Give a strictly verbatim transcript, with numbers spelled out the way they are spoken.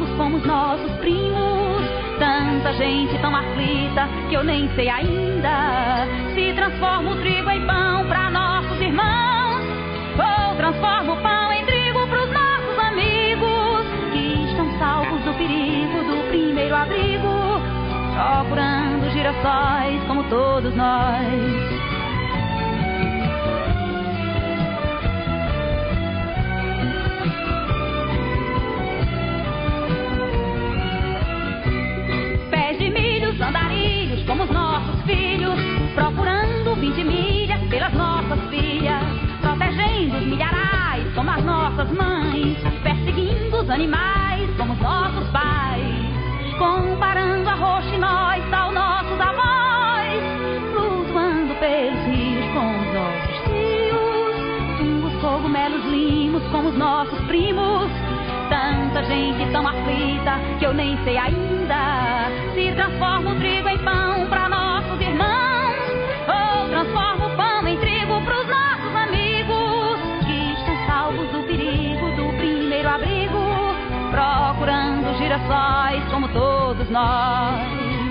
transformamos como os nossos primos. Tanta gente tão aflita que eu nem sei ainda se transforma o trigo em pão para nossos irmãos, ou transforma o pão em trigo para os nossos amigos que estão salvos do perigo do primeiro abrigo, procurando girassóis como todos nós. Andarilhos como os nossos filhos, procurando vinte milhas pelas nossas filhas, protegendo os milharais como as nossas mães, perseguindo os animais como os nossos pais, comparando a roxinóis ao nossos avós, flutuando pelos rios como os nossos tios, os cogumelos limos como os nossos primos. Tanta gente tão aflita que eu nem sei ainda se transforma o trigo em pão para nossos irmãos, ou transforma o pão em trigo para os nossos amigos que estão salvos do perigo do primeiro abrigo, procurando girassóis como todos nós.